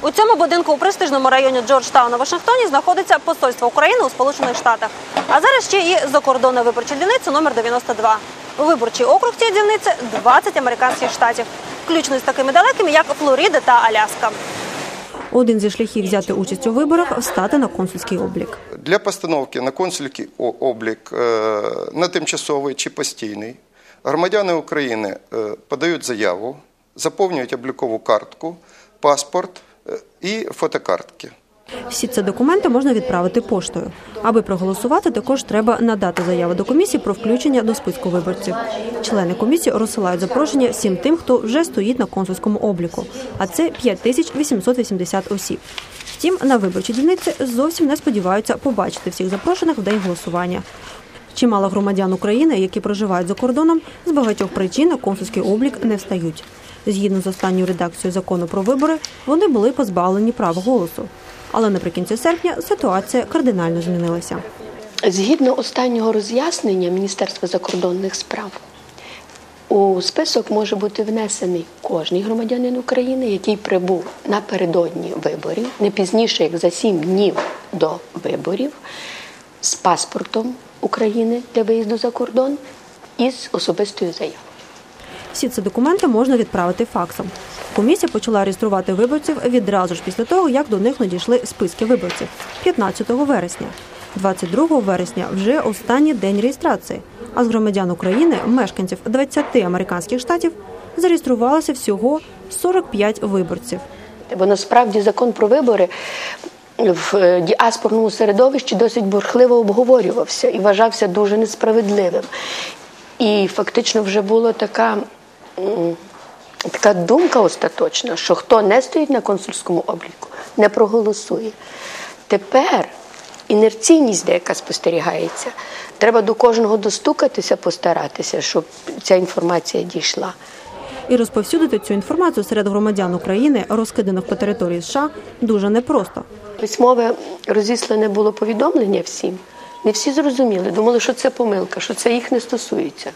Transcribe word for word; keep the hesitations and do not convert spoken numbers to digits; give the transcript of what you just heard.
У цьому будинку у престижному районі Джорджтаун у Вашингтоні знаходиться посольство України у Сполучених Штатах. А зараз ще і закордонна виборча дільниця номер дев'яносто два. Виборчий округ цієї дільниці – двадцять американських штатів, включно з такими далекими, як Флорида та Аляска. Один зі шляхів взяти участь у виборах – встати на консульський облік. Для постановки на консульський облік на тимчасовий чи постійний громадяни України подають заяву, заповнюють облікову картку, паспорт і фотокартки. Всі ці документи можна відправити поштою. Аби проголосувати, також треба надати заяву до комісії про включення до списку виборців. Члени комісії розсилають запрошення всім тим, хто вже стоїть на консульському обліку, а це п'ять тисяч вісімсот вісімдесят осіб. Втім, на виборчій дільниці зовсім не сподіваються побачити всіх запрошених в день голосування. Чимало громадян України, які проживають за кордоном, з багатьох причин на консульський облік не встають. Згідно з останньою редакцією закону про вибори, вони були позбавлені права голосу. Але наприкінці серпня ситуація кардинально змінилася. Згідно останнього роз'яснення Міністерства закордонних справ, у список може бути внесений кожний громадянин України, який прибув напередодні виборів, не пізніше, як за сім днів до виборів, з паспортом України для виїзду за кордон і з особистою заявою. Всі ці документи можна відправити факсом. Комісія почала реєструвати виборців відразу ж після того, як до них надійшли списки виборців – п'ятнадцятого вересня. двадцять другого вересня вже останній день реєстрації, а з громадян України, мешканців двадцяти американських штатів, зареєструвалося всього сорок п'ять виборців. Бо насправді закон про вибори в діаспорному середовищі досить бурхливо обговорювався і вважався дуже несправедливим. І фактично вже була така, така думка остаточна, що хто не стоїть на консульському обліку, не проголосує. Тепер інерційність деяка спостерігається. Треба до кожного достукатися, постаратися, щоб ця інформація дійшла. І розповсюдити цю інформацію серед громадян України, розкиданих по території США, дуже непросто. Письмове розіслане було повідомлення всім. Не всі зрозуміли, думали, що це помилка, що це їх не стосується.